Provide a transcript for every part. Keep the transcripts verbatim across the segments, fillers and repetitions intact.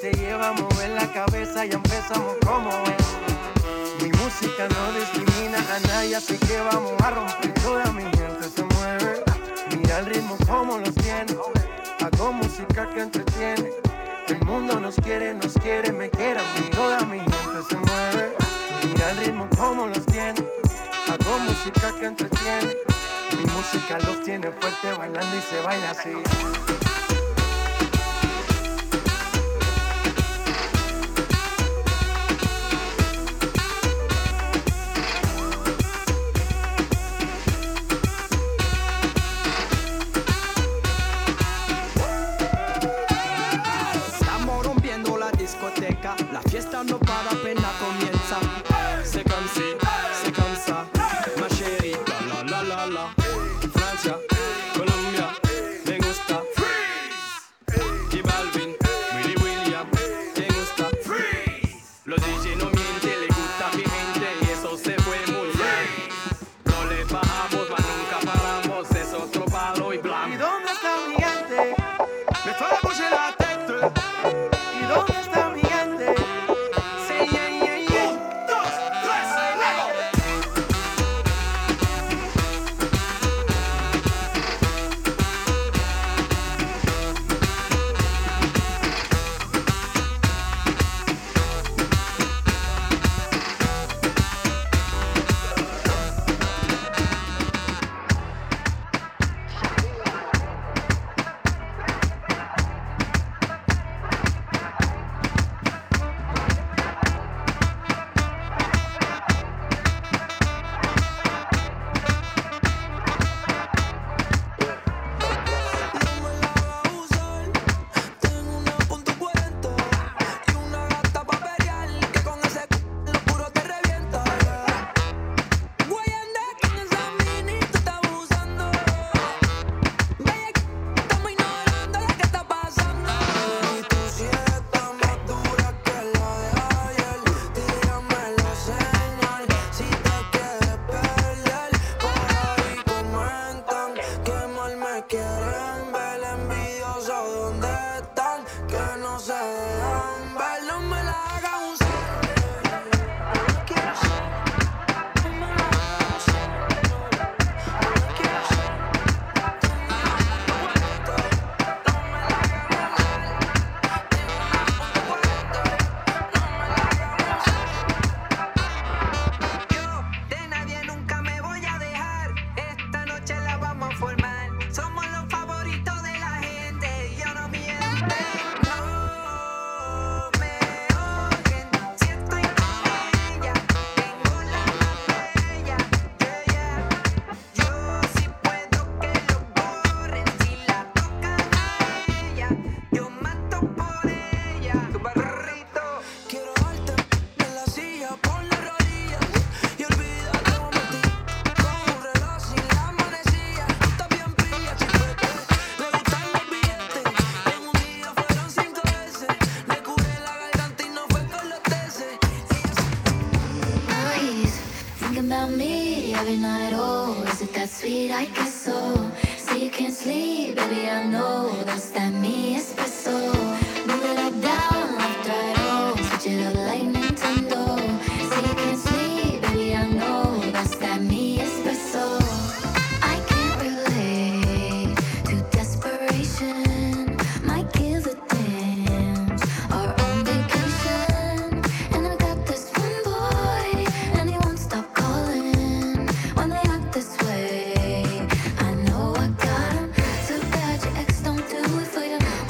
te lleva a mover la cabeza y empezamos como es. Mi música no discrimina a nadie, así que vamos a romper. Toda mi gente se mueve. Mira el ritmo como los tiene. Hago música que entretiene. El mundo nos quiere, nos quiere, me quiere a mí. Toda mi gente se mueve. Mira el ritmo como los tiene. Hago música que entretiene. Mi música los tiene fuerte bailando y se baila así. La fiesta no para, apenas comienza. C'est comme si, c'est comme ça, ma chérie. La la la la la. Francia, Colombia, me gusta. Freeze. J Balvin, Willy William, me gusta. Freeze. Los D J no mienten, le gusta a mi gente y eso se fue muy bien. No le bajamos, mas nunca paramos, es otro palo y blanco. ¿Y dónde está mi gente? Me fue la bouche la tête. ¿Y dónde está mi gente? Say yeah, yeah, yeah. Un, dos, tres, luego. Every night, oh, is it that sweet? I guess so. Say you can't sleep, baby, I know. That's that me espresso. Move it up, down, left, right, oh. Switch it up like Nintendo. Say you can't sleep, baby, I know. That's that me espresso. I can't relate to desperation. Might give a damn. Our own vacation. And I got this one boy, and he won't stop calling. When they act this way, I know I got him. Too bad your ex don't do it for you.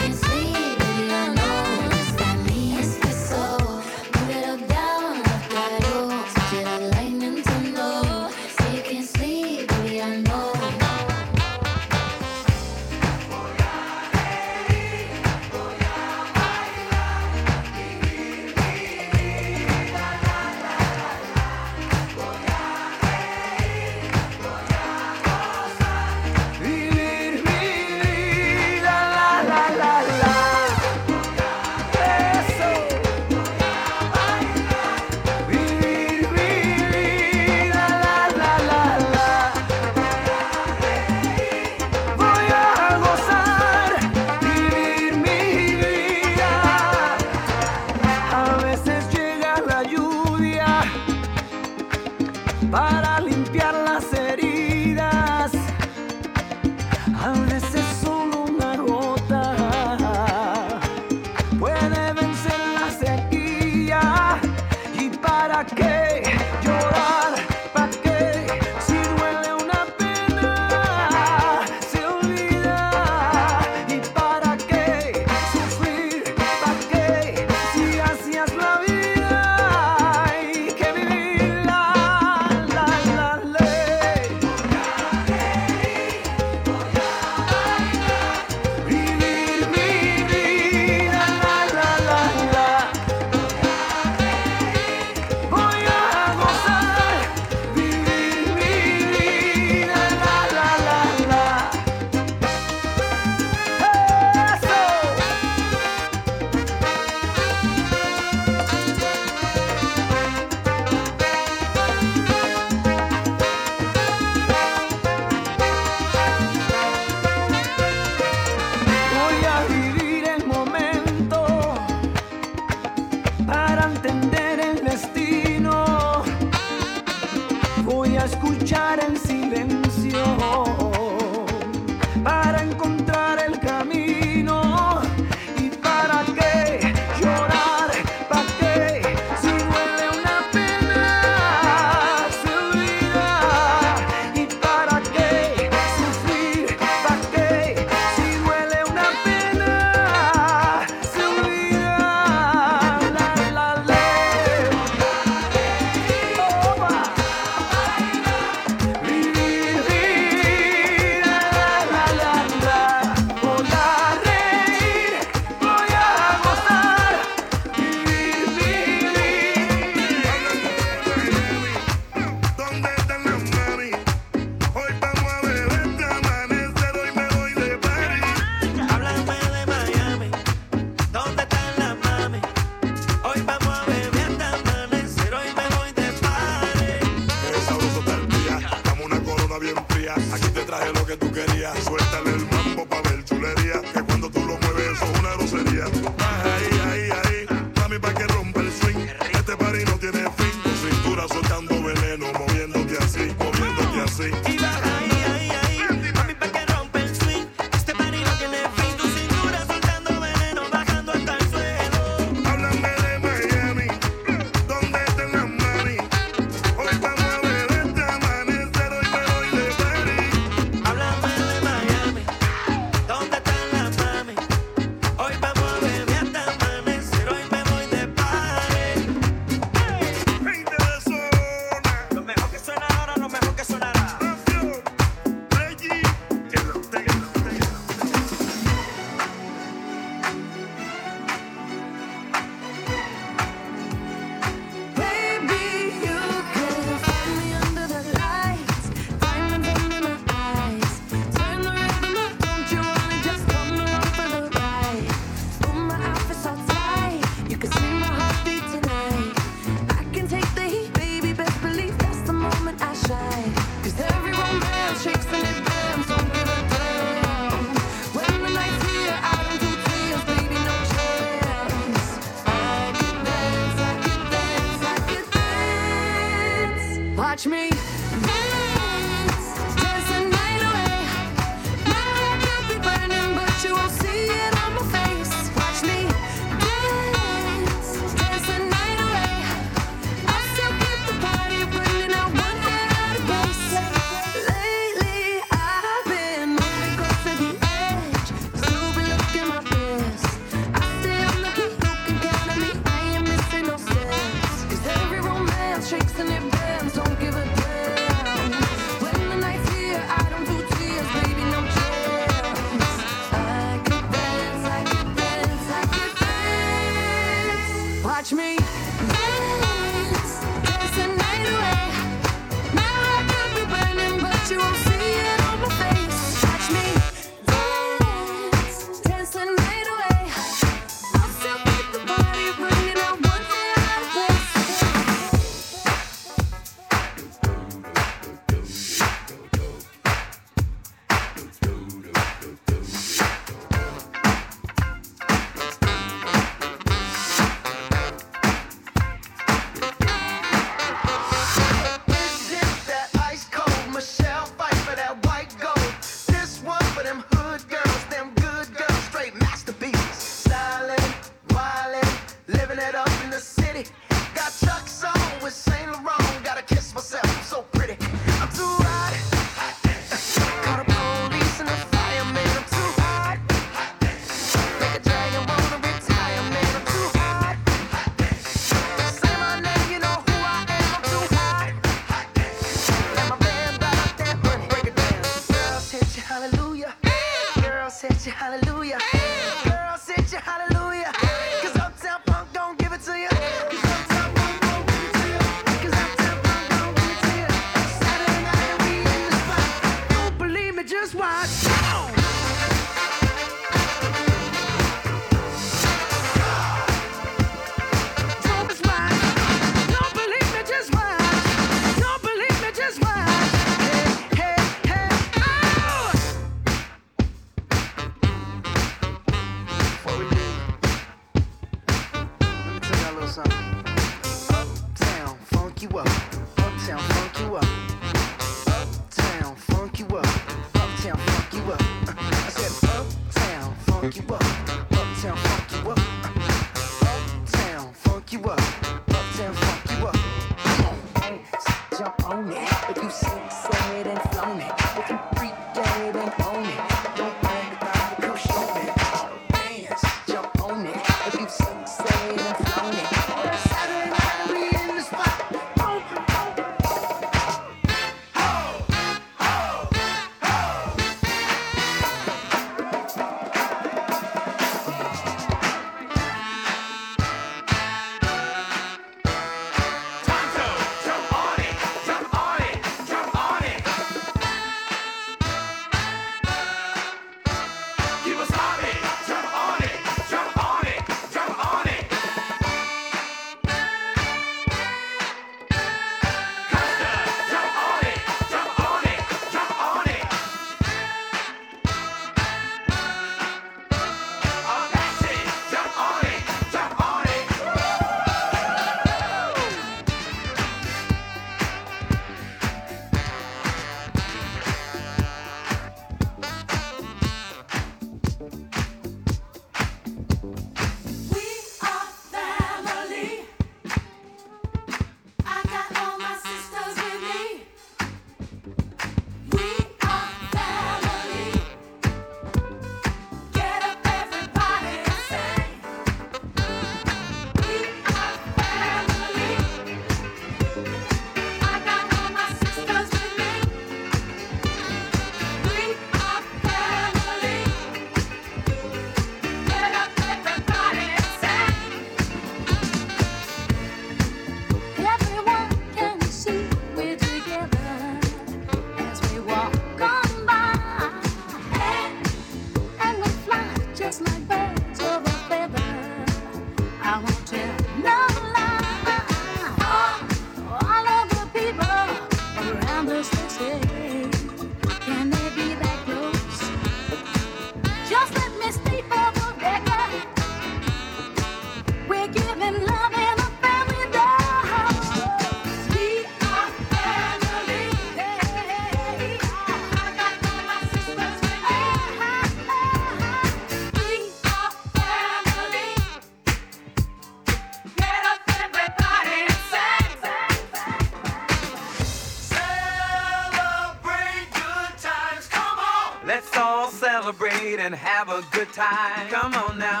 and have a good time. Come on now.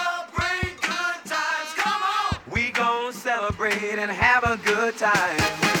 Celebrate good times. Come on. We gon' celebrate and have a good time.